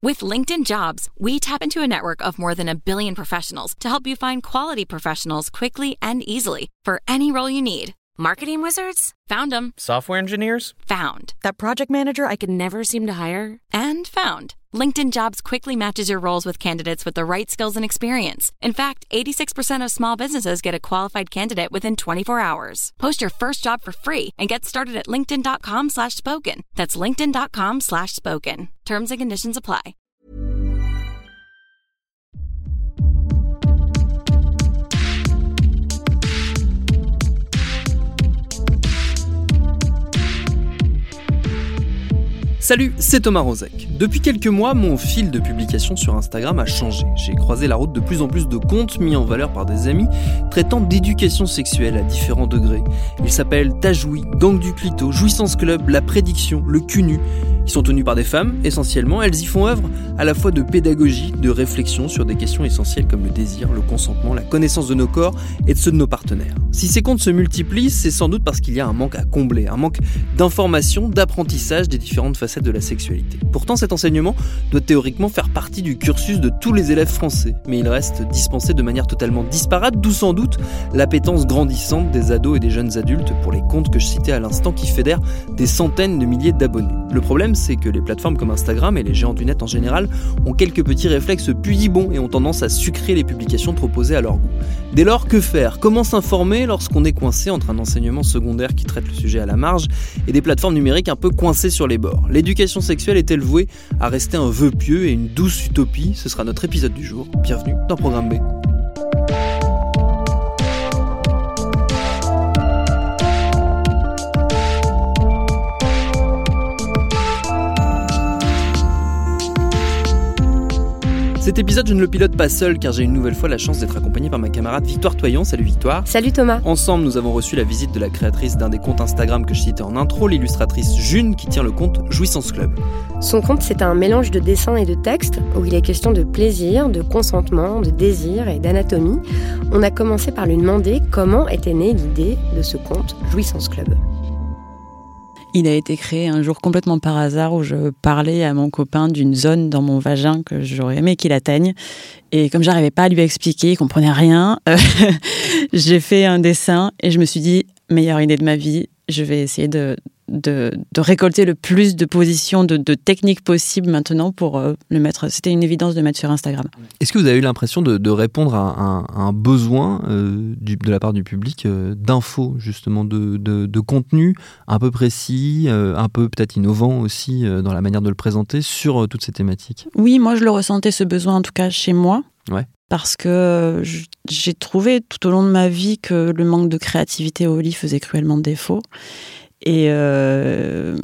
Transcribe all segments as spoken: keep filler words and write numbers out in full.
With LinkedIn Jobs, we tap into a network of more than a billion professionals to help you find quality professionals quickly and easily for any role you need. Marketing wizards? Found them. Software engineers? Found. That project manager I could never seem to hire? And found. LinkedIn Jobs quickly matches your roles with candidates with the right skills and experience. In fact, eighty-six percent of small businesses get a qualified candidate within twenty-four hours. Post your first job for free and get started at linkedin.com slash spoken. That's linkedin.com slash spoken. Terms and conditions apply. Salut, c'est Thomas Rozek. Depuis quelques mois, mon fil de publication sur Instagram a changé. J'ai croisé la route de plus en plus de comptes mis en valeur par des amis traitant d'éducation sexuelle à différents degrés. Ils s'appellent Tajoui, Gang du Clito, Jouissance Club, La Prédiction, Le Cul-Nu. Ils sont tenus par des femmes, essentiellement. Elles y font œuvre à la fois de pédagogie, de réflexion sur des questions essentielles comme le désir, le consentement, la connaissance de nos corps et de ceux de nos partenaires. Si ces comptes se multiplient, c'est sans doute parce qu'il y a un manque à combler, un manque d'information, d'apprentissage des différentes facettes de la sexualité. Pourtant, cet enseignement doit théoriquement faire partie du cursus de tous les élèves français, mais il reste dispensé de manière totalement disparate, d'où sans doute l'appétence grandissante des ados et des jeunes adultes pour les comptes que je citais à l'instant qui fédèrent des centaines de milliers d'abonnés. Le problème, c'est que les plateformes comme Instagram et les géants du net en général ont quelques petits réflexes puillibons et ont tendance à sucrer les publications trop posées à leur goût. Dès lors, que faire ? Comment s'informer lorsqu'on est coincé entre un enseignement secondaire qui traite le sujet à la marge et des plateformes numériques un peu coincées sur les bords ? L'éducation sexuelle est-elle vouée à rester un vœu pieux et une douce utopie ? Ce sera notre épisode du jour. Bienvenue dans Programme B. Cet épisode, je ne le pilote pas seul car j'ai une nouvelle fois la chance d'être accompagné par ma camarade Victoire Toyon. Salut Victoire. Salut Thomas. Ensemble, nous avons reçu la visite de la créatrice d'un des comptes Instagram que je citais en intro, l'illustratrice June, qui tient le compte Jouissance Club. Son compte, c'est un mélange de dessins et de textes où il est question de plaisir, de consentement, de désir et d'anatomie. On a commencé par lui demander comment était née l'idée de ce compte Jouissance Club. Il a été créé un jour complètement par hasard où je parlais à mon copain d'une zone dans mon vagin que j'aurais aimé qu'il atteigne. Et comme j'arrivais pas à lui expliquer, il comprenait rien, euh, j'ai fait un dessin et je me suis dit, meilleure idée de ma vie, je vais essayer de, de, de récolter le plus de positions, de, de techniques possibles maintenant pour euh, le mettre. C'était une évidence de mettre sur Instagram. Est-ce que vous avez eu l'impression de, de répondre à un, à un besoin euh, du, de la part du public euh, d'infos, justement, de, de, de contenu un peu précis, euh, un peu peut-être innovant aussi euh, dans la manière de le présenter sur euh, toutes ces thématiques ? Oui, moi je le ressentais ce besoin en tout cas chez moi. Ouais. Parce que j'ai trouvé tout au long de ma vie que le manque de créativité au lit faisait cruellement défaut. Et euh,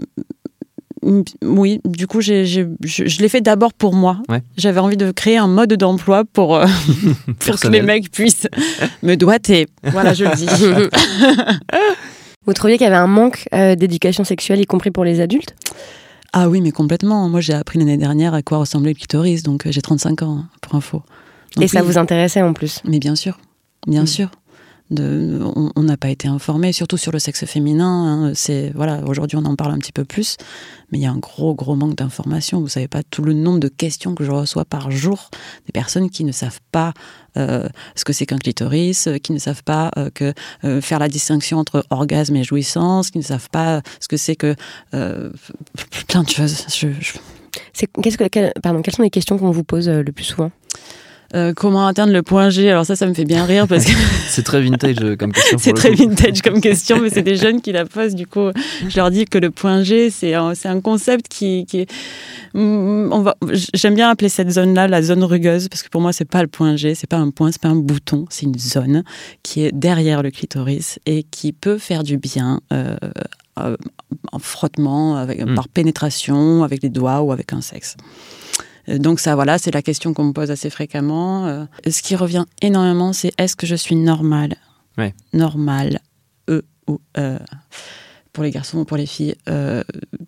oui, du coup, j'ai, j'ai, je, je l'ai fait d'abord pour moi. Ouais. J'avais envie de créer un mode d'emploi pour, euh, pour que les mecs puissent me doiter. Voilà, je le dis. Vous trouviez qu'il y avait un manque euh, d'éducation sexuelle, y compris pour les adultes ? Ah oui, mais complètement. Moi, j'ai appris l'année dernière à quoi ressemblait le clitoris, donc j'ai trente-cinq ans, hein, pour info. Donc, et ça oui, vous intéressait en plus ? Mais bien sûr, bien mmh. sûr. De, on n'a pas été informés, surtout sur le sexe féminin. Hein, c'est, voilà, aujourd'hui, on en parle un petit peu plus, mais il y a un gros, gros manque d'informations. Vous ne savez pas tout le nombre de questions que je reçois par jour, des personnes qui ne savent pas euh, ce que c'est qu'un clitoris, qui ne savent pas euh, que, euh, faire la distinction entre orgasme et jouissance, qui ne savent pas ce que c'est que... Euh, plein de choses. Je, je... C'est, qu'est-ce que, quel, pardon, quelles sont les questions qu'on vous pose euh, le plus souvent ? Euh, comment atteindre le point G ? Alors ça, ça me fait bien rire parce que... c'est très vintage comme question. C'est très coup. vintage comme question, mais c'est des jeunes qui la posent. Du coup, je leur dis que le point G, c'est un, c'est un concept qui, qui est... On va, j'aime bien appeler cette zone-là la zone rugueuse parce que pour moi, c'est pas le point G, c'est pas un point, c'est pas un bouton, c'est une zone qui est derrière le clitoris et qui peut faire du bien euh, euh, en frottement, avec, mmh. par pénétration, avec les doigts ou avec un sexe. Donc ça, voilà, c'est la question qu'on me pose assez fréquemment. Euh, ce qui revient énormément, c'est est-ce que je suis normale ? Ouais. Normale, E ou E. Pour les garçons ou pour les filles, euh,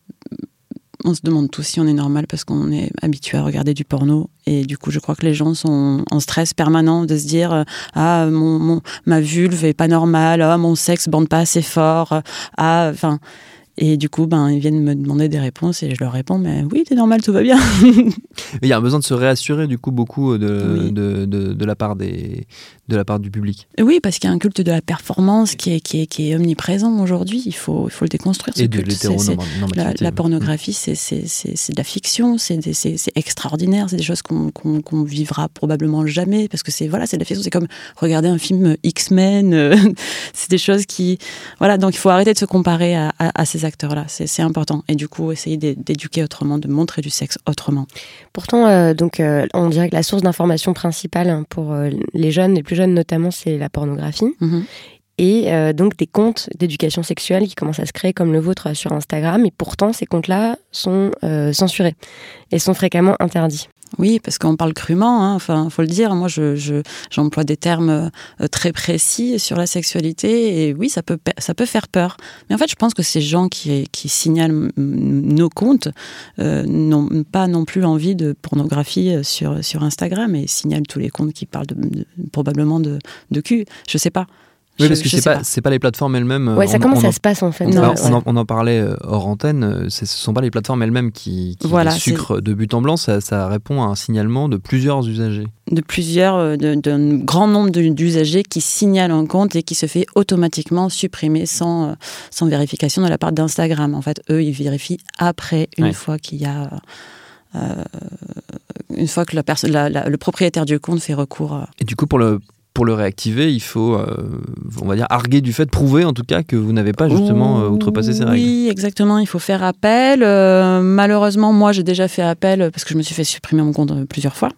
on se demande tous si on est normal parce qu'on est habitué à regarder du porno. Et du coup, je crois que les gens sont en stress permanent de se dire euh, « Ah, mon, mon, ma vulve est pas normale, ah, mon sexe bande pas assez fort. » Ah, enfin... Et du coup, ben, ils viennent me demander des réponses et je leur réponds, mais oui, c'est normal, tout va bien. Il y a un besoin de se réassurer, du coup, beaucoup de, Oui. de, de, de, la part des, de la part du public. Oui, parce qu'il y a un culte de la performance qui est, qui est, qui est omniprésent aujourd'hui. Il faut, il faut le déconstruire. Ce Et de culte. l'hétéronormativité. La, la pornographie, c'est, c'est, c'est, c'est de la fiction, c'est, des, c'est, c'est extraordinaire, c'est des choses qu'on, qu'on, qu'on vivra probablement jamais, parce que c'est, voilà, c'est de la fiction. C'est comme regarder un film X-Men. Euh, c'est des choses qui... Voilà, donc il faut arrêter de se comparer à, à, à ces acteurs-là. C'est, c'est important. Et du coup, essayer d'éduquer autrement, de montrer du sexe autrement. Pourtant, euh, donc, euh, on dirait que la source d'information principale pour euh, les jeunes, les plus jeunes notamment, c'est la pornographie. Mm-hmm. Et euh, donc des comptes d'éducation sexuelle qui commencent à se créer comme le vôtre sur Instagram. Et pourtant, ces comptes-là sont euh, censurés et sont fréquemment interdits. Oui, parce qu'on parle crûment, hein. Enfin, faut le dire. Moi, je, je, j'emploie des termes euh, très précis sur la sexualité, et oui, ça peut, ça peut faire peur. Mais en fait, je pense que ces gens qui, qui signalent nos comptes euh, n'ont pas non plus envie de pornographie sur, sur Instagram et signalent tous les comptes qui parlent de, de, probablement de, de cul. Je sais pas. Oui, parce que c'est pas, pas. c'est pas les plateformes elles-mêmes. Ouais, ça, on, comment on ça en, se passe en fait? On, non, on, ouais. on, en, on en parlait hors antenne, ce ne sont pas les plateformes elles-mêmes qui, qui voilà, les sucrent c'est... de but en blanc, ça, ça répond à un signalement de plusieurs usagers. De plusieurs, de, d'un grand nombre d'usagers qui signalent un compte et qui se fait automatiquement supprimer sans, sans vérification de la part d'Instagram. En fait, eux, ils vérifient après, une ouais. fois qu'il y a... Euh, une fois que la perso- la, la, le propriétaire du compte fait recours. À... Et du coup, pour le... Pour le réactiver, il faut, euh, on va dire, arguer du fait, prouver en tout cas que vous n'avez pas justement euh, outrepassé ces règles. Oui, exactement, il faut faire appel. Euh, malheureusement, moi, j'ai déjà fait appel parce que je me suis fait supprimer mon compte plusieurs fois.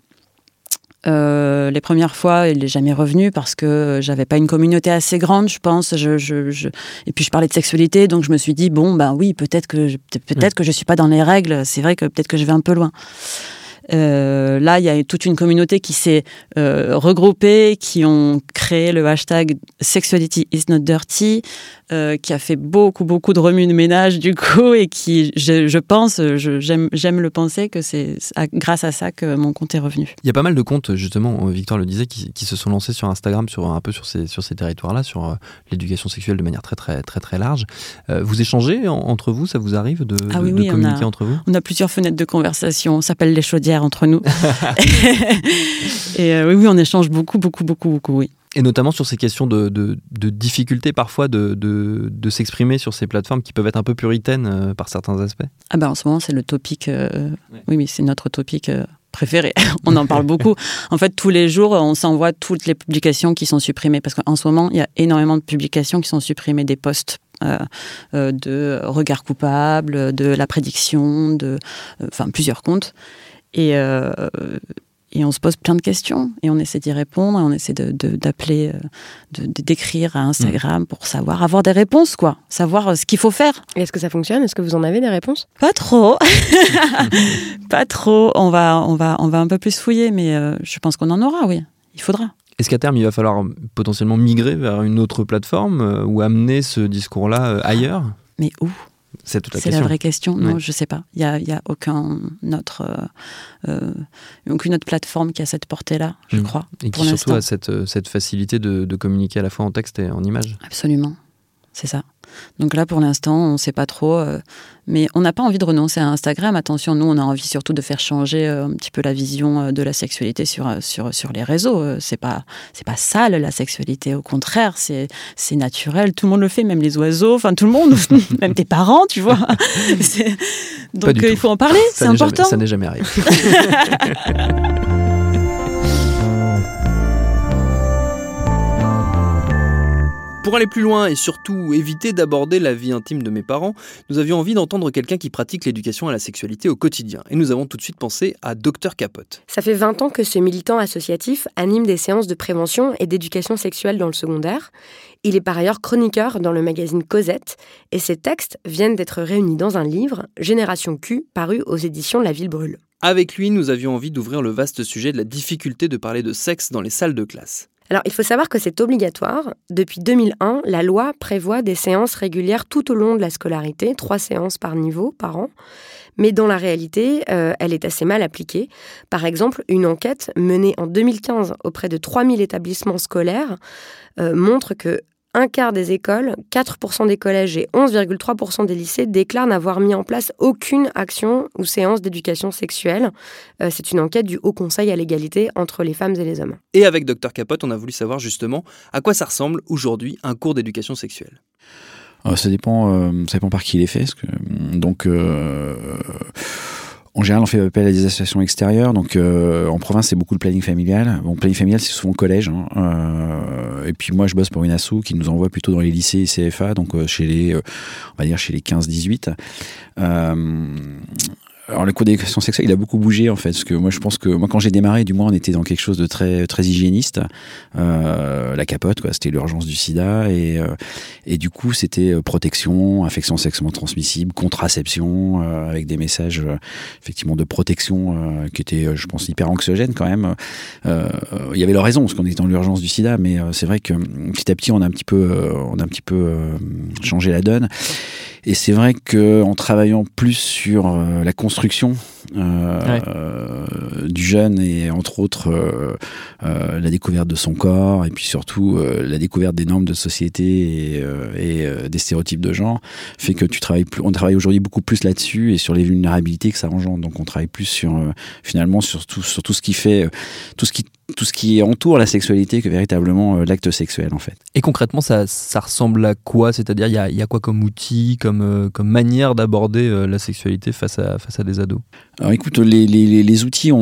Euh, les premières fois, il n'est jamais revenu parce que j'avais pas une communauté assez grande, je pense. Je, je, je... Et puis, je parlais de sexualité, donc je me suis dit, bon, ben oui, peut-être que je, peut-être oui. que je suis pas dans les règles. C'est vrai que peut-être que je vais un peu loin. Euh, là, il y a toute une communauté qui s'est euh, regroupée, qui ont créé le hashtag Sexuality is not dirty, euh, qui a fait beaucoup, beaucoup de remue de ménage du coup, et qui, je, je pense, je, j'aime, j'aime le penser que c'est grâce à ça que mon compte est revenu. Il y a pas mal de comptes, justement, Victoire le disait, qui, qui se sont lancés sur Instagram, sur un peu sur ces, sur ces territoires-là, sur euh, l'éducation sexuelle de manière très, très, très, très large. Euh, vous échangez en, entre vous, ça vous arrive de, ah, de, oui, de oui, communiquer on a, entre vous? On a plusieurs fenêtres de conversation, on s'appelle les chaudières entre nous. Et euh, oui, oui, on échange beaucoup, beaucoup, beaucoup, beaucoup, oui. Et notamment sur ces questions de, de, de difficulté parfois de, de, de s'exprimer sur ces plateformes qui peuvent être un peu puritaines euh, par certains aspects. Ah ben en ce moment, c'est le topic, euh, ouais. oui, oui, c'est notre topic euh, préféré. On en parle beaucoup. En fait, tous les jours, on s'envoie toutes les publications qui sont supprimées. Parce qu'en ce moment, il y a énormément de publications qui sont supprimées, des posts euh, euh, de regard coupable, de la prédiction, de, euh, enfin, plusieurs comptes. Et... Euh, Et on se pose plein de questions et on essaie d'y répondre et on essaie de, de, d'appeler, de, de, d'écrire à Instagram pour savoir, avoir des réponses, quoi. Savoir ce qu'il faut faire. Et est-ce que ça fonctionne? Est-ce que vous en avez des réponses? Pas trop. Pas trop. On va, on, va, on va un peu plus fouiller, mais euh, je pense qu'on en aura, oui. Il faudra. Est-ce qu'à terme, il va falloir potentiellement migrer vers une autre plateforme euh, ou amener ce discours-là euh, ailleurs? Mais où? C'est toute la c'est question. la vraie question. Non, ouais. je ne sais pas. Il n'y a, y a aucun autre, euh, euh, aucune autre plateforme qui a cette portée-là, je mmh. crois. Et qui surtout a cette, cette facilité de, de communiquer à la fois en texte et en image. Absolument. C'est ça. Donc là, pour l'instant, on ne sait pas trop. Euh, mais on n'a pas envie de renoncer à Instagram. Attention, nous, on a envie surtout de faire changer euh, un petit peu la vision euh, de la sexualité sur, euh, sur, sur les réseaux. Euh, c'est pas, c'est pas sale, la sexualité. Au contraire, c'est, c'est naturel. Tout le monde le fait, même les oiseaux, enfin tout le monde, même tes parents, tu vois. C'est... Donc euh, il faut en parler, ça c'est important. Jamais, ça n'est jamais arrivé. Pour aller plus loin et surtout éviter d'aborder la vie intime de mes parents, nous avions envie d'entendre quelqu'un qui pratique l'éducation à la sexualité au quotidien. Et nous avons tout de suite pensé à Docteur Capote. Ça fait vingt ans que ce militant associatif anime des séances de prévention et d'éducation sexuelle dans le secondaire. Il est par ailleurs chroniqueur dans le magazine Cosette et ses textes viennent d'être réunis dans un livre, Génération Q, paru aux éditions La Ville Brûle. Avec lui, nous avions envie d'ouvrir le vaste sujet de la difficulté de parler de sexe dans les salles de classe. Alors, il faut savoir que c'est obligatoire. Depuis deux mille un, la loi prévoit des séances régulières tout au long de la scolarité, trois séances par niveau, par an. Mais dans la réalité, euh, elle est assez mal appliquée. Par exemple, une enquête menée en deux mille quinze auprès de trois mille établissements scolaires euh, montre que un quart des écoles, quatre pour cent des collèges et onze virgule trois pour cent des lycées déclarent n'avoir mis en place aucune action ou séance d'éducation sexuelle. Euh, c'est une enquête du Haut Conseil à l'égalité entre les femmes et les hommes. Et avec Docteur Capote, on a voulu savoir justement à quoi ça ressemble aujourd'hui un cours d'éducation sexuelle. Euh, ça dépend, euh, ça dépend par qui il est fait. Parce que, donc, euh, en général, on fait appel à des associations extérieures. Donc, euh, en province, c'est beaucoup le planning familial. Bon, planning familial, c'est souvent au collège. Hein. Euh, et puis, moi, je bosse pour une asso qui nous envoie plutôt dans les lycées et C F A, donc euh, chez les, euh, on va dire chez les quinze dix-huit. Euh, Alors le cours d'éducation sexuelle, il a beaucoup bougé en fait, parce que moi je pense que moi quand j'ai démarré, du moins on était dans quelque chose de très très hygiéniste, euh, la capote quoi, c'était l'urgence du sida et euh, et du coup c'était protection, infection sexuellement transmissible, contraception, euh, avec des messages euh, effectivement de protection euh, qui étaient, euh, je pense, hyper anxiogènes quand même. Euh, il y avait leur raison parce qu'on était dans l'urgence du sida, mais euh, c'est vrai que petit à petit on a un petit peu euh, on a un petit peu euh, changé la donne. Et c'est vrai qu'en travaillant plus sur euh, la construction euh, ouais. euh, du jeune et entre autres euh, euh, la découverte de son corps et puis surtout euh, la découverte des normes de société et, euh, et euh, des stéréotypes de genre fait que tu travailles plus, on travaille aujourd'hui beaucoup plus là-dessus et sur les vulnérabilités que ça engendre. Donc on travaille plus sur euh, finalement sur tout, sur tout ce qui fait euh, tout ce qui tout ce qui entoure la sexualité que véritablement euh, l'acte sexuel en fait. Et concrètement ça, ça ressemble à quoi? C'est-à-dire il y a, y a quoi comme outil, comme, euh, comme manière d'aborder euh, la sexualité face à, face à des ados? Alors écoute, les, les, les outils, on,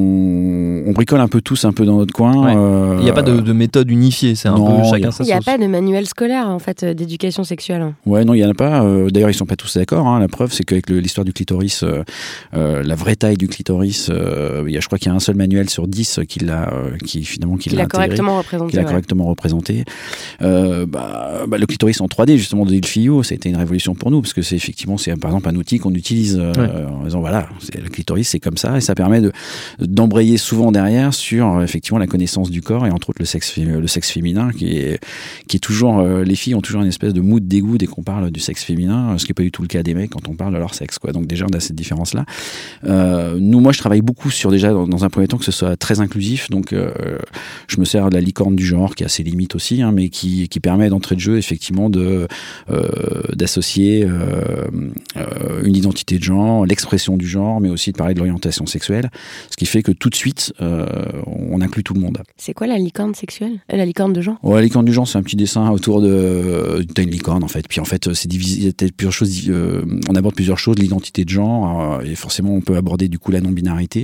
on bricole un peu tous un peu dans notre coin. Ouais. Euh, il n'y a pas de, de méthode unifiée, c'est un non, peu chacun sa sauce. Il n'y a pas de manuel scolaire en fait d'éducation sexuelle. Ouais, non, il n'y en a pas. Euh, d'ailleurs, ils ne sont pas tous d'accord. Hein. La preuve, c'est qu'avec le, l'histoire du clitoris, euh, euh, la vraie taille du clitoris, euh, il y a, je crois qu'il y a un seul manuel sur dix qui l'a, euh, qui finalement qui, qui l'a, l'a correctement représenté. Qui l'a ouais. correctement représenté. Euh, bah, bah, le clitoris en trois D, justement, de Ilfio, ça a été une révolution pour nous parce que c'est effectivement, c'est par exemple un outil qu'on utilise euh, ouais. en disant voilà, c'est, le clitoris, c'est comme ça et ça permet de d'embrayer souvent derrière sur effectivement la connaissance du corps et entre autres le sexe le sexe féminin qui est qui est toujours euh, les filles ont toujours une espèce de mood dégoût dès qu'on parle du sexe féminin, ce qui n'est pas du tout le cas des mecs quand on parle de leur sexe quoi. Donc déjà on a cette différence là. Euh, nous moi je travaille beaucoup sur déjà dans, dans un premier temps que ce soit très inclusif donc euh, je me sers de la licorne du genre qui a ses limites aussi hein, mais qui qui permet d'entrée de jeu effectivement de euh, d'associer euh, euh, une identité de genre, l'expression du genre, mais aussi de parler de l'orientation sexuelle, ce qui fait que tout de suite, euh, on inclut tout le monde. C'est quoi la licorne sexuelle ? La licorne de genre ? Ouais, la licorne du genre, c'est un petit dessin autour de... T'as une licorne, en fait. Puis, en fait, c'est divisé... T'as plusieurs choses... Euh, on aborde plusieurs choses, l'identité de genre, euh, et forcément, on peut aborder, du coup, la non-binarité,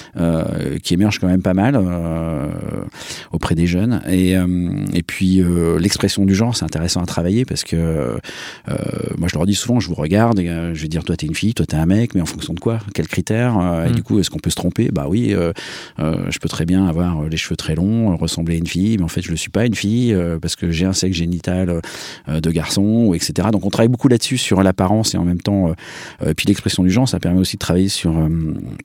euh, qui émerge quand même pas mal euh, auprès des jeunes. Et, euh, et puis, euh, l'expression du genre, c'est intéressant à travailler, parce que euh, moi, je leur dis souvent, je vous regarde, et, euh, je vais dire, toi, t'es une fille, toi, t'es un mec, mais en fonction de quoi ? Quels critères ? euh, mmh. Et du coup, est-ce qu'on peut se tromper ? Bah oui, euh, euh, je peux très bien avoir les cheveux très longs, euh, ressembler à une fille, mais en fait, je ne le suis pas une fille euh, parce que j'ai un sexe génital euh, de garçon, et cetera. Donc, on travaille beaucoup là-dessus sur l'apparence et en même temps, euh, euh, puis l'expression du genre, ça permet aussi de travailler sur euh,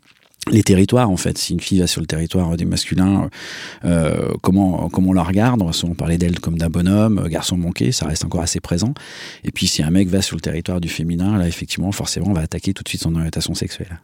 les territoires en fait. Si une fille va sur le territoire des masculins, euh, comment comment on la regarde ? On va souvent parler d'elle comme d'un bonhomme, garçon manqué, ça reste encore assez présent. Et puis si un mec va sur le territoire du féminin, là effectivement, forcément, on va attaquer tout de suite son orientation sexuelle.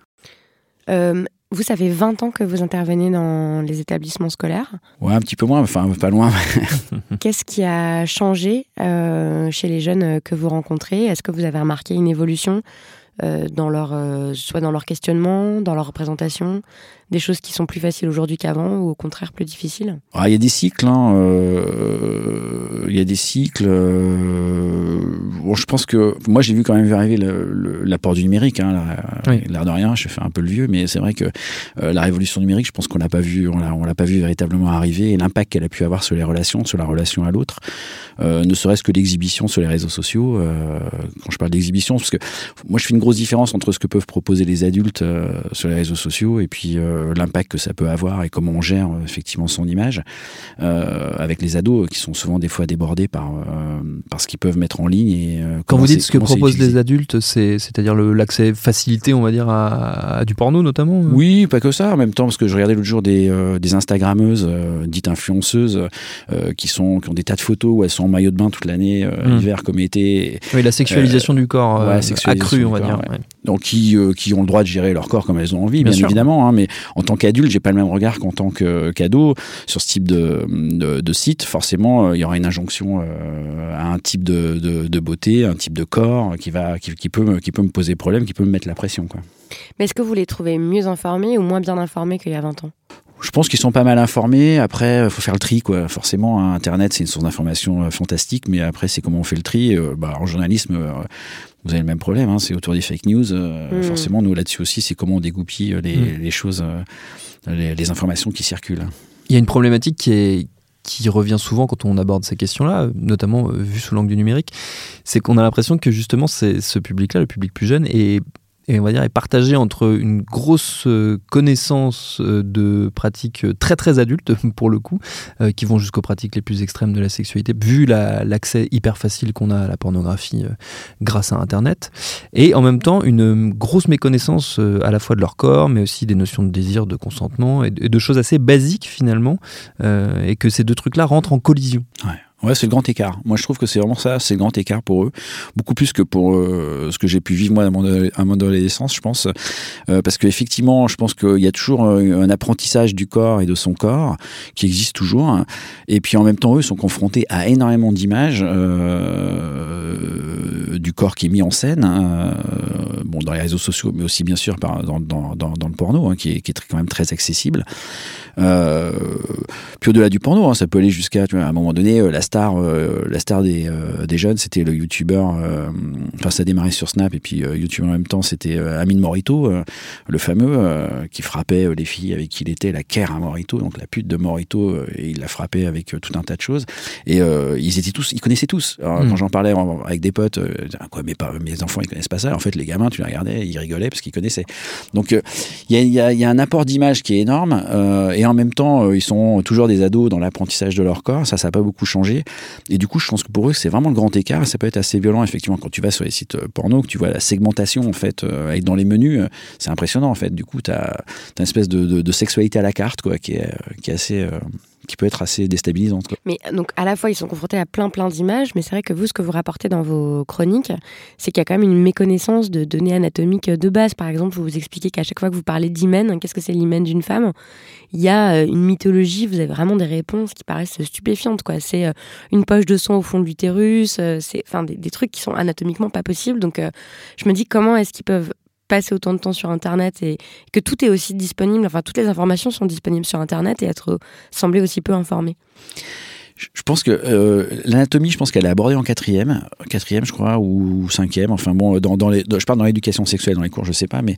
Euh, vous, ça fait vingt ans que vous intervenez dans les établissements scolaires. Ouais, un petit peu moins, enfin pas loin. Qu'est-ce qui a changé euh, chez les jeunes que vous rencontrez ? Est-ce que vous avez remarqué une évolution euh, dans leur, euh, soit dans leur questionnement, dans leur représentation ? Des choses qui sont plus faciles aujourd'hui qu'avant ou au contraire plus difficiles ? Ah, il y a des cycles, hein, euh, il y a des cycles. Euh, bon, je pense que moi j'ai vu quand même arriver le, le, l'apport du numérique. Hein, la, oui. L'air de rien, je fais un peu le vieux, mais c'est vrai que euh, la révolution numérique, je pense qu'on l'a pas vu, on l'a, on l'a pas vu véritablement arriver et l'impact qu'elle a pu avoir sur les relations, sur la relation à l'autre, euh, ne serait-ce que l'exhibition sur les réseaux sociaux. Euh, quand je parle d'exhibition, parce que moi je fais une grosse différence entre ce que peuvent proposer les adultes euh, sur les réseaux sociaux et puis euh, l'impact que ça peut avoir et comment on gère euh, effectivement son image euh, avec les ados qui sont souvent des fois débordés par, euh, par ce qu'ils peuvent mettre en ligne. Et, euh, Quand vous dites ce que proposent les adultes, c'est, c'est-à-dire le, l'accès facilité, on va dire, à, à du porno notamment ? Oui, pas que ça. En même temps, parce que je regardais l'autre jour des, euh, des Instagrammeuses, euh, dites influenceuses, euh, qui, sont, qui ont des tas de photos où elles sont en maillot de bain toute l'année, euh, mmh. hiver comme été. Oui, la sexualisation euh, du corps euh, ouais, accrue, on va corps, dire. Ouais. Ouais. Donc, qui, euh, qui ont le droit de gérer leur corps comme elles ont envie, bien, bien évidemment, hein, mais en tant qu'adulte, j'ai pas le même regard qu'en tant que, qu'ado sur ce type de, de, de site. Forcément, il y aura une injonction euh, à un type de, de, de beauté, un type de corps qui, va, qui, qui, peut, me, qui peut me poser problème, qui peut me mettre la pression, quoi. Mais est-ce que vous les trouvez mieux informés ou moins bien informés qu'il y a vingt ans ? Je pense qu'ils sont pas mal informés. Après, il faut faire le tri, quoi. Forcément, hein, Internet, c'est une source d'information euh, fantastique, mais après, c'est comment on fait le tri. Euh, bah, en journalisme, euh, vous avez le même problème, hein, c'est autour des fake news. Euh, mmh. Forcément, nous, là-dessus aussi, c'est comment on dégoupille les, mmh. les choses, euh, les, les informations qui circulent. Il y a une problématique qui est qui revient souvent quand on aborde ces questions-là, notamment euh, vu sous l'angle du numérique, c'est qu'on a l'impression que justement, c'est, ce public-là, le public plus jeune, est et on va dire est partagé entre une grosse connaissance de pratiques très très adultes pour le coup, euh, qui vont jusqu'aux pratiques les plus extrêmes de la sexualité, vu la, l'accès hyper facile qu'on a à la pornographie euh, grâce à Internet, et en même temps une grosse méconnaissance euh, à la fois de leur corps, mais aussi des notions de désir, de consentement, et de, et de choses assez basiques finalement, euh, et que ces deux trucs-là rentrent en collision. Ouais. Ouais, c'est le grand écart. Moi, je trouve que c'est vraiment ça, c'est le grand écart pour eux. Beaucoup plus que pour euh, ce que j'ai pu vivre, moi, à mon, à mon adolescence, je pense. Euh, parce qu'effectivement, je pense qu'il y a toujours un apprentissage du corps et de son corps qui existe toujours. Et puis, en même temps, eux sont confrontés à énormément d'images euh, du corps qui est mis en scène, hein, bon, dans les réseaux sociaux, mais aussi, bien sûr, par, dans, dans, dans, dans le porno, hein, qui est, qui est quand même très accessible. Euh, puis au-delà du porno, hein, ça peut aller jusqu'à, tu vois, à un moment donné, euh, la star, euh, la star des, euh, des jeunes, c'était le youtubeur, euh, enfin ça a démarré sur Snap, et puis euh, youtubeur en même temps, c'était euh, Amine Morito, euh, le fameux, euh, qui frappait euh, les filles avec qui il était, la Kère à Morito, donc la pute de Morito, euh, et il la frappait avec euh, tout un tas de choses, et euh, ils étaient tous, ils connaissaient tous. Alors, mmh. Quand j'en parlais en, avec des potes, euh, quoi, mais pas, mes enfants ils connaissent pas ça. En fait, les gamins, tu les regardais, ils rigolaient parce qu'ils connaissaient. Donc il euh, y, y, a, y a un apport d'image qui est énorme, euh, et en même temps, euh, ils sont toujours des ados dans l'apprentissage de leur corps. Ça, ça n'a pas beaucoup changé. Et du coup, je pense que pour eux, c'est vraiment le grand écart. Et ça peut être assez violent, effectivement, quand tu vas sur les sites porno, que tu vois la segmentation, en fait, euh, être dans les menus, euh, c'est impressionnant, en fait. Du coup, tu as une espèce de, de, de sexualité à la carte, quoi, qui est, qui est assez... Euh, qui peut être assez déstabilisante, quoi. Mais donc, à la fois, ils sont confrontés à plein, plein d'images, mais c'est vrai que vous, ce que vous rapportez dans vos chroniques, c'est qu'il y a quand même une méconnaissance de données anatomiques de base. Par exemple, vous vous expliquez qu'à chaque fois que vous parlez d'hymen, qu'est-ce que c'est l'hymen d'une femme ? Il y a une mythologie, vous avez vraiment des réponses qui paraissent stupéfiantes, quoi. C'est une poche de sang au fond de l'utérus, c'est enfin, des, des trucs qui sont anatomiquement pas possibles. Donc, euh, je me dis, comment est-ce qu'ils peuvent passer autant de temps sur Internet et que tout est aussi disponible, enfin toutes les informations sont disponibles sur Internet et être semblé aussi peu informé. Je pense que euh, l'anatomie, je pense qu'elle est abordée en quatrième, quatrième je crois, ou cinquième, enfin bon, dans, dans les, dans, je parle dans l'éducation sexuelle, dans les cours, je sais pas, mais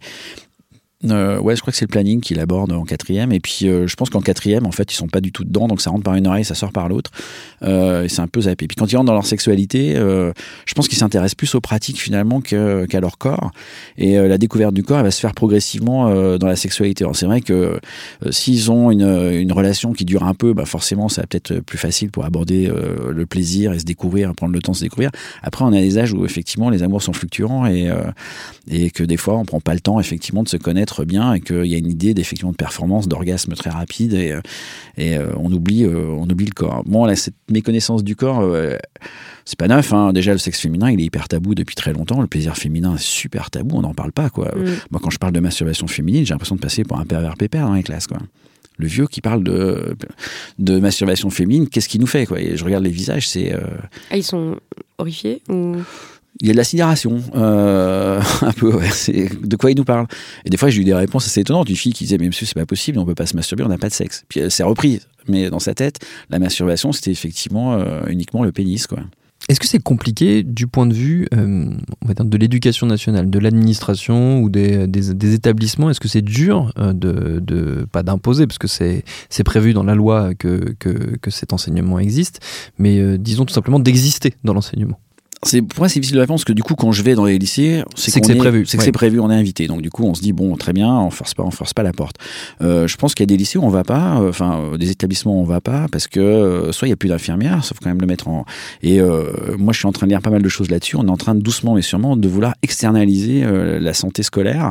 Euh, ouais, je crois que c'est le planning qu'il aborde en quatrième. Et puis, euh, je pense qu'en quatrième, en fait, ils sont pas du tout dedans. Donc, ça rentre par une oreille, ça sort par l'autre. Euh, et c'est un peu zappé. Et puis, quand ils rentrent dans leur sexualité, euh, je pense qu'ils s'intéressent plus aux pratiques, finalement, que, qu'à leur corrs. Et euh, la découverte du corps, elle va se faire progressivement euh, dans la sexualité. Alors, c'est vrai que euh, s'ils ont une, une relation qui dure un peu, bah, forcément, ça va peut-être plus facile pour aborder euh, le plaisir et se découvrir, prendre le temps de se découvrir. Après, on a des âges où, effectivement, les amours sont fluctuants et, euh, et que des fois, on prend pas le temps, effectivement, de se connaître bien et qu'il y a une idée d'effectivement de performance, d'orgasme très rapide et, et euh, on oublie euh, on oublie le corps. Bon, là, cette méconnaissance du corps, euh, c'est pas neuf, hein. Déjà, le sexe féminin, il est hyper tabou depuis très longtemps. Le plaisir féminin est super tabou, on n'en parle pas, quoi. Mm. Moi, quand je parle de masturbation féminine, j'ai l'impression de passer pour un pervers pépère dans les classes, quoi. Le vieux qui parle de, de masturbation féminine, qu'est-ce qu'il nous fait, quoi? Et je regarde les visages, c'est... Euh... Ah, ils sont horrifiés ou... Il y a de la sidération, euh, un peu, ouais, c'est de quoi il nous parle. Et des fois, j'ai eu des réponses assez étonnantes. Une fille qui disait, mais monsieur, c'est pas possible, on peut pas se masturber, on n'a pas de sexe. Puis elle s'est reprise. Mais dans sa tête, la masturbation, c'était effectivement euh, uniquement le pénis, quoi. Est-ce que c'est compliqué du point de vue euh, on va dire de l'éducation nationale, de l'administration ou des, des, des établissements? Est-ce que c'est dur euh, de, de, pas d'imposer, parce que c'est, c'est prévu dans la loi que, que, que cet enseignement existe, mais euh, disons tout simplement d'exister dans l'enseignement? C'est, pour moi, c'est difficile de répondre parce que du coup, quand je vais dans les lycées, c'est, c'est que c'est est, prévu. C'est que ouais. c'est prévu, on est invité. Donc du coup, on se dit bon, très bien, on force pas, on force pas la porte. Euh, je pense qu'il y a des lycées où on va pas, enfin euh, des établissements où on va pas parce que euh, soit il y a plus d'infirmières, sauf quand même le mettre en. Et euh, moi, je suis en train de lire pas mal de choses là-dessus. On est en train de doucement mais sûrement de vouloir externaliser euh, la santé scolaire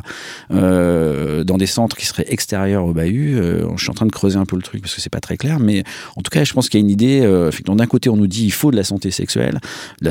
euh, dans des centres qui seraient extérieurs au bahut. Euh, je suis en train de creuser un peu le truc parce que c'est pas très clair, mais en tout cas, je pense qu'il y a une idée. Euh, d'un côté, on nous dit il faut de la santé sexuelle, de la santé même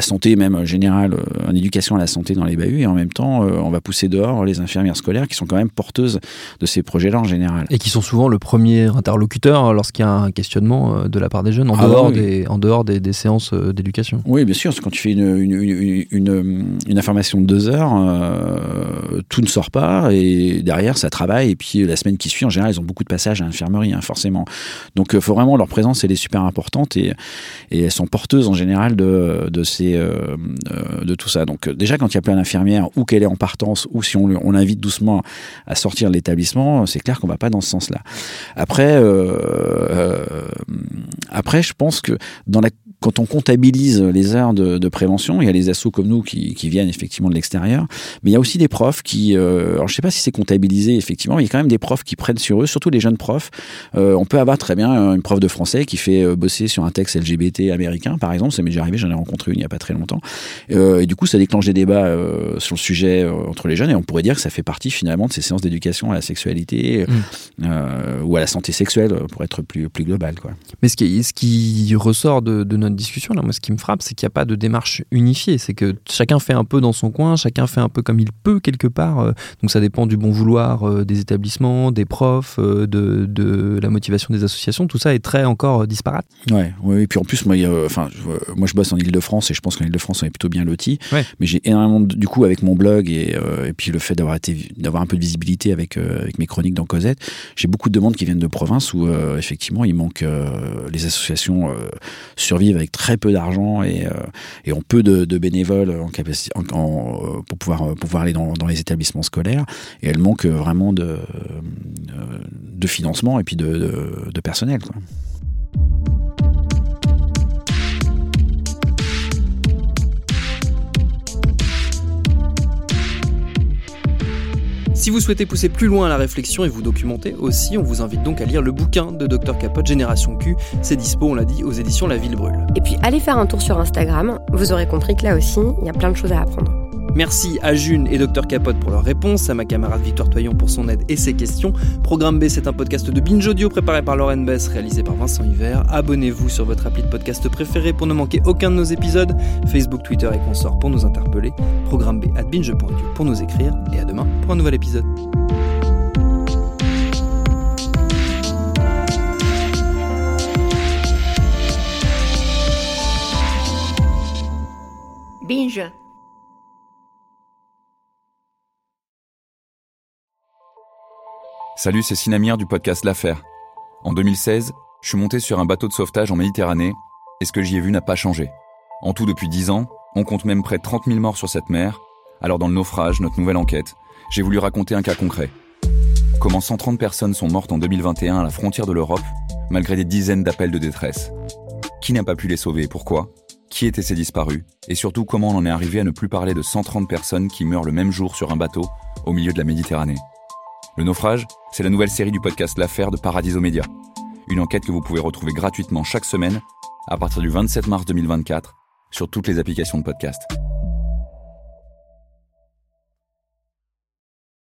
même général euh, en éducation à la santé dans les bahuts, et en même temps, euh, on va pousser dehors les infirmières scolaires qui sont quand même porteuses de ces projets-là en général. Et qui sont souvent le premier interlocuteur lorsqu'il y a un questionnement de la part des jeunes, en ah, dehors, oui. des, en dehors des, des séances d'éducation. Oui, bien sûr, parce que quand tu fais une, une, une, une, une information de deux heures, euh, tout ne sort pas, et derrière, ça travaille, et puis la semaine qui suit, en général, ils ont beaucoup de passages à l'infirmerie, hein, forcément. Donc, il euh, faut vraiment, leur présence, elle est super importante, et, et elles sont porteuses, en général, de, de, ces, euh, de tout ça. Donc, déjà, quand il y a plein d'infirmières, ou qu'elle est en partance, ou si on, on l'invite doucement à sortir de l'établissement, c'est clair qu'on va pas dans ce sens-là. Après, euh, euh, après, je pense que dans la quand on comptabilise les heures de, de prévention, il y a les assos comme nous qui, qui viennent effectivement de l'extérieur, mais il y a aussi des profs qui, euh, alors je sais pas si c'est comptabilisé effectivement, mais il y a quand même des profs qui prennent sur eux, surtout les jeunes profs. Euh, on peut avoir très bien une prof de français qui fait euh, bosser sur un texte L G B T américain, par exemple, ça m'est déjà arrivé, j'en ai rencontré une il y a pas très longtemps, euh, et du coup ça déclenche des débats euh, sur le sujet euh, entre les jeunes, et on pourrait dire que ça fait partie finalement de ces séances d'éducation à la sexualité mmh. euh, ou à la santé sexuelle pour être plus, plus global, quoi. Mais ce qui, ce qui ressort de, de notre discussion, là, moi, ce qui me frappe, c'est qu'il n'y a pas de démarche unifiée. C'est que chacun fait un peu dans son coin, chacun fait un peu comme il peut quelque part. Euh, donc ça dépend du bon vouloir euh, des établissements, des profs, euh, de, de la motivation des associations. Tout ça est très encore euh, disparate. Ouais, ouais, et puis en plus, moi, euh, enfin, je, moi, je bosse en Île-de-France et je pense qu'en Île-de-France, on est plutôt bien lotis. Ouais. Mais j'ai énormément, de, du coup, avec mon blog et, euh, et puis le fait d'avoir été, d'avoir un peu de visibilité avec euh, avec mes chroniques dans Cosette, j'ai beaucoup de demandes qui viennent de province où euh, effectivement, il manque euh, les associations euh, survivent avec très peu d'argent et, euh, et ont peu de, de bénévoles en capacité, en, en, pour pouvoir, pouvoir aller dans, dans les établissements scolaires, et elles manquent vraiment de, de financement et puis de, de, de personnel, quoi. Si vous souhaitez pousser plus loin la réflexion et vous documenter aussi, on vous invite donc à lire le bouquin de docteur Capote, Génération Q. C'est dispo, on l'a dit, aux éditions La Ville Brûle. Et puis allez faire un tour sur Instagram, vous aurez compris que là aussi, il y a plein de choses à apprendre. Merci à June et docteur Capote pour leurs réponses, à ma camarade Victoire Toyon pour son aide et ses questions. Programme B, c'est un podcast de Binge Audio préparé par Lauren Bess, réalisé par Vincent Hiver. Abonnez-vous sur votre appli de podcast préféré pour ne manquer aucun de nos épisodes. Facebook, Twitter et consorts pour nous interpeller. Programme B arobase binge point audio pour nous écrire. Et à demain pour un nouvel épisode. Binge. Salut, c'est Sinamir du podcast L'Affaire. En deux mille seize, je suis monté sur un bateau de sauvetage en Méditerranée et ce que j'y ai vu n'a pas changé. En tout, depuis dix ans, on compte même près de trente mille morts sur cette mer. Alors dans le naufrage, notre nouvelle enquête, j'ai voulu raconter un cas concret. Comment cent trente personnes sont mortes en deux mille vingt et un à la frontière de l'Europe, malgré des dizaines d'appels de détresse. Qui n'a pas pu les sauver et pourquoi ? Qui étaient ces disparus ? Et surtout, comment on en est arrivé à ne plus parler de cent trente personnes qui meurent le même jour sur un bateau au milieu de la Méditerranée ? Le naufrage, c'est la nouvelle série du podcast L'Affaire de Paradiso Média. Une enquête que vous pouvez retrouver gratuitement chaque semaine à partir du vingt-sept mars deux mille vingt-quatre sur toutes les applications de podcast.